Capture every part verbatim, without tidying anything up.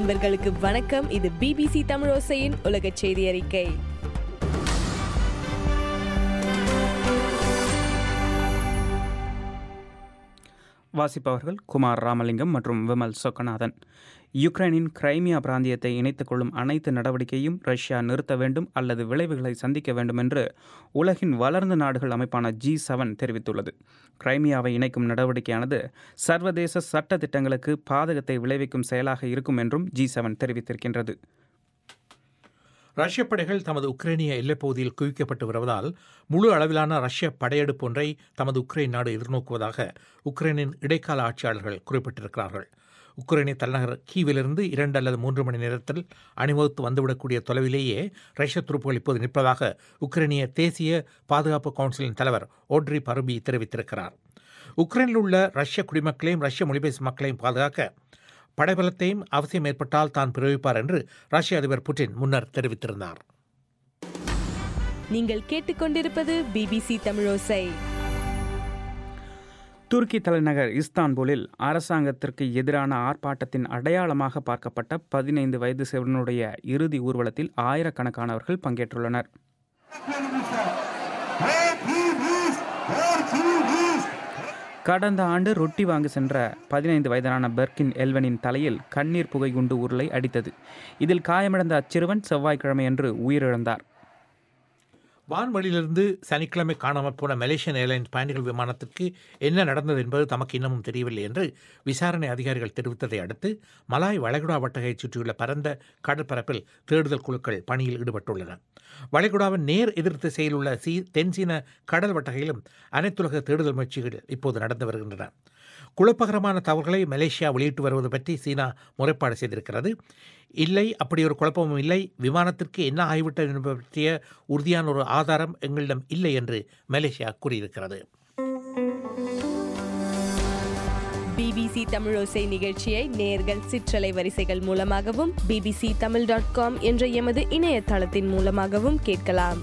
நண்பர்களுக்கு வணக்கம். இது பிபிசி தமிழோசையின் உலக செய்தி அறிக்கை. வாசிப்பவர்கள் குமார் ராமலிங்கம் மற்றும் விமல் சொக்கநாதன். யுக்ரைனின் கிரைமியா பிராந்தியத்தை இணைத்துக் கொள்ளும் அனைத்து நடவடிக்கையும் ரஷ்யா நிறுத்த வேண்டும் அல்லது விளைவுகளை சந்திக்க வேண்டும் என்று உலகின் வளர்ந்த நாடுகள் அமைப்பான ஜி செவன் தெரிவித்துள்ளது. கிரைமியாவை இணைக்கும் நடவடிக்கையானது சர்வதேச சட்ட திட்டங்களுக்கு பாதகத்தை விளைவிக்கும் செயலாக இருக்கும் என்றும் ஜி செவன் தெரிவித்திருக்கின்றது. ரஷ்ய படைகள் தமது உக்ரைனிய எல்லைப்பகுதியில் குவிக்கப்பட்டு வருவதால் முழு அளவிலான ரஷ்ய படையெடுப்பு ஒன்றை தமது உக்ரைன் நாடு எதிர்நோக்குவதாக உக்ரைனின் இடைக்கால ஆட்சியாளர்கள் குறிப்பிட்டிருக்கிறார்கள். உக்ரைனிய தலைநகர் கீவிலிருந்து இரண்டு அல்லது மூன்று மணி நேரத்தில் அணிவகுத்து வந்துவிடக்கூடிய தொலைவிலேயே ரஷ்ய துருப்புகள் இப்போது நிற்பதாக உக்ரைனிய தேசிய பாதுகாப்பு கவுன்சிலின் தலைவர் ஓட்ரி பருபி தெரிவித்திருக்கிறார். உக்ரைனில் உள்ள ரஷ்ய குடிமக்களையும் ரஷ்ய மொழிபேசும் மக்களையும் பாதுகாக்க படைபலத்தையும் அவசியம் ஏற்பட்டால் தான் பிரயோகிப்பார் என்று ரஷ்ய அதிபர் புட்டின் முன்னர் தெரிவித்திருந்தார். நீங்கள் கேட்டுக்கொண்டிருப்பது பிபிசி தமிழோசை. துருக்கி தலைநகர் இஸ்தான்புலில் அரசாங்கத்திற்கு எதிரான ஆர்ப்பாட்டத்தின் அடையாளமாக பார்க்கப்பட்ட பதினைந்து வயது சிறுவனுடைய இறுதி ஊர்வலத்தில் ஆயிரக்கணக்கானவர்கள் பங்கேற்றுள்ளனர். கடந்த ஆண்டு ரொட்டி வாங்க சென்ற பதினைந்து வயதான பெர்கின் எல்வனின் தலையில் கண்ணீர் புகை குண்டு உருளை அடித்தது. இதில் காயமடைந்த அச்சிறுவன் செவ்வாய்க்கிழமையன்று உயிரிழந்தார். வான்வெளியிலிருந்து சனிக்கிழமை காணாமல் போன மலேசியன் ஏர்லைன்ஸ் பயணிகள் விமானத்திற்கு என்ன நடந்தது என்பது தமக்கு இன்னமும் தெரியவில்லை என்று விசாரணை அதிகாரிகள் தெரிவித்ததை அடுத்து மலாய் வளைகுடா வட்டகையை சுற்றியுள்ள பரந்த கடற்பரப்பில் தேடுதல் குழுக்கள் பணியில் ஈடுபட்டுள்ளன. வளைகுடாவின் நேர் எதிர் திசையில் உள்ள சி தென்சீன கடல் வட்டகையிலும் அனைத்துலக தேடுதல் முயற்சிகள் இப்போது நடந்து வருகின்றன. குழப்பகரமான தகவல்களை மலேசியா வெளியிட்டு வருவது பற்றி சீனா முறைப்பாடு செய்திருக்கிறது. இல்லை, அப்படி ஒரு குழப்பமும் இல்லை, விமானத்திற்கு என்ன ஆகிவிட்டது என்பது பற்றிய உறுதியான ஒரு ஆதாரம் எங்களிடம் இல்லை என்று மலேசியா கூறியிருக்கிறது. பிபிசி தமிழோசை நிகழ்ச்சியை நேர்கள் சிற்றலை வரிசைகள் மூலமாகவும் பிபிசி தமிழ் டாட் காம் என்ற எமது இணையதளத்தின் மூலமாகவும் கேட்கலாம்.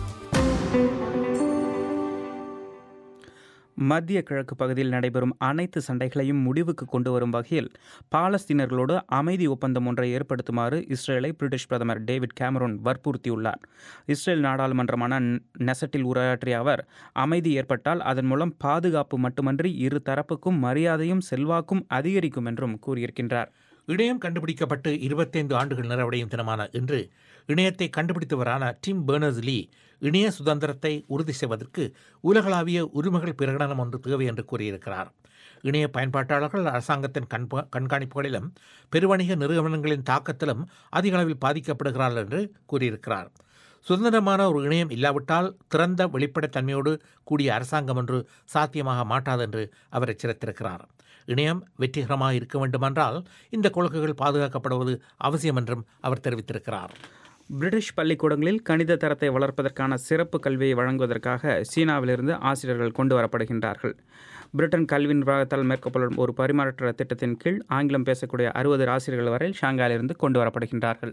மத்திய கிழக்கு பகுதியில் நடைபெறும் அனைத்து சண்டைகளையும் முடிவுக்கு கொண்டு வரும் வகையில் பாலஸ்தீனர்களோடு அமைதி ஒப்பந்தம் ஒன்றை ஏற்படுத்துமாறு இஸ்ரேலை பிரிட்டிஷ் பிரதமர் டேவிட் கேமரூன் வற்புறுத்தியுள்ளார். இஸ்ரேல் நாடாளுமன்றமான நெசட்டில் உரையாற்றிய அவர், அமைதி ஏற்பட்டால் அதன் மூலம் பாதுகாப்பு மட்டுமன்றி இரு தரப்புக்கும் மரியாதையும் செல்வாக்கும் அதிகரிக்கும் என்றும் கூறியிருக்கின்றார். இணையம் கண்டுபிடிக்கப்பட்டு இருபத்தைந்து ஆண்டுகள் நிறைவடையும் தினமான இன்று இணையத்தை கண்டுபிடித்தவரான டிம் பெர்னர்ஸ் லீ இணைய சுதந்திரத்தை உறுதி செய்வதற்கு உலகளாவிய உரிமைகள் பிரகடனம் ஒன்று தேவை என்று கூறியிருக்கிறார். இணைய பயன்பாட்டாளர்கள் அரசாங்கத்தின் கண்ப கண்காணிப்புகளிலும் பெருவணிக நிறுவனங்களின் தாக்கத்திலும் அதிக அளவில் பாதிக்கப்படுகிறார்கள் என்று கூறியிருக்கிறார். சுதந்திரமான ஒரு இணையம் இல்லாவிட்டால் திறந்த வெளிப்படைத்தன்மையோடு கூடிய அரசாங்கம் ஒன்று சாத்தியமாக மாட்டாது என்று அவர் எச்சரித்திருக்கிறார். இணையம் வெற்றிகரமாக இருக்க வேண்டுமென்றால் இந்த கொள்கைகள் பாதுகாக்கப்படுவது அவசியம் என்றும் அவர் தெரிவித்திருக்கிறார். பிரிட்டிஷ் பள்ளிக்கூடங்களில் கணித தரத்தை வளர்ப்பதற்கான சிறப்பு கல்வியை வழங்குவதற்காக சீனாவிலிருந்து ஆசிரியர்கள் கொண்டு வரப்படுகின்றார்கள். பிரிட்டன் கல்வி நிர்வாகத்தால் மேற்கொள்ளப்படும் ஒரு பரிமாற்ற திட்டத்தின் கீழ் ஆங்கிலம் பேசக்கூடிய அறுபது ஆசிரியர்கள் வரை ஷாங்காயிலிருந்து கொண்டு வரப்படுகின்றார்கள்.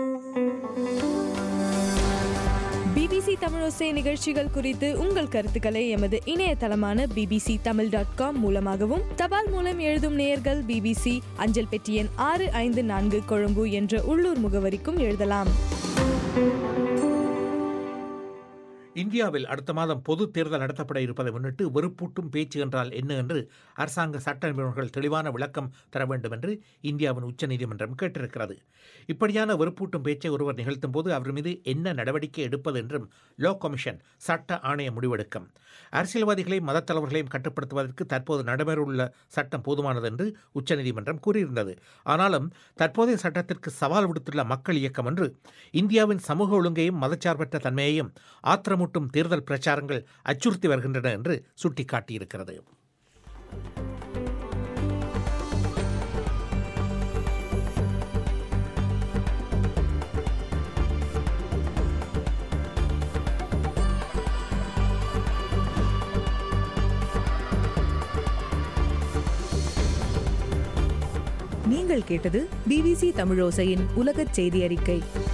பிபிசி தமிழோசை நிகழ்ச்சிகள் குறித்து உங்கள் கருத்துக்களை எமது இணையதளமான பிபிசி தமிழ் டாட் காம் மூலமாகவும் தபால் மூலம் எழுதும் நேயர்கள் பிபிசி அஞ்சல் பெட்டி எண் ஆறு ஐந்து நான்கு கொழும்பு என்ற உள்ளூர் முகவரிக்கும் எழுதலாம். இந்தியாவில் அடுத்த மாதம் பொது தேர்தல் நடத்தப்பட இருப்பதை முன்னிட்டு வெறுப்பூட்டும் பேச்சு என்றால் என்ன என்று அரசாங்க சட்ட நிபுணர்கள் தெளிவான விளக்கம் தர வேண்டும் என்று இந்தியாவின் உச்சநீதிமன்றம் கேட்டிருக்கிறது. இப்படியான வெறுப்பூட்டும் பேச்சை ஒருவர் நிகழ்த்தும் போது அவர் மீது என்ன நடவடிக்கை எடுப்பது என்றும் லா கமிஷன் சட்ட ஆணையம் முடிவெடுக்கும். அரசியல்வாதிகளையும் மதத் தலைவர்களையும் கட்டுப்படுத்துவதற்கு தற்போது நடைமுறையுள்ள சட்டம் போதுமானது என்று உச்சநீதிமன்றம் கூறியிருந்தது. ஆனாலும் தற்போதைய சட்டத்திற்கு சவால் விடுத்துள்ள மக்கள் இயக்கம் ஒன்று இந்தியாவின் சமூக ஒழுங்கையும் மதச்சார்பற்ற தன்மையையும் ஆத்திரமூட்டும் தேர்தல் பிரச்சாரங்கள் அச்சுறுத்தி வருகின்றன என்று சுட்டிக்காட்டியிருக்கிறது. நீங்கள் கேட்டது பிபிசி தமிழோசையின் உலகச் செய்தி அறிக்கை.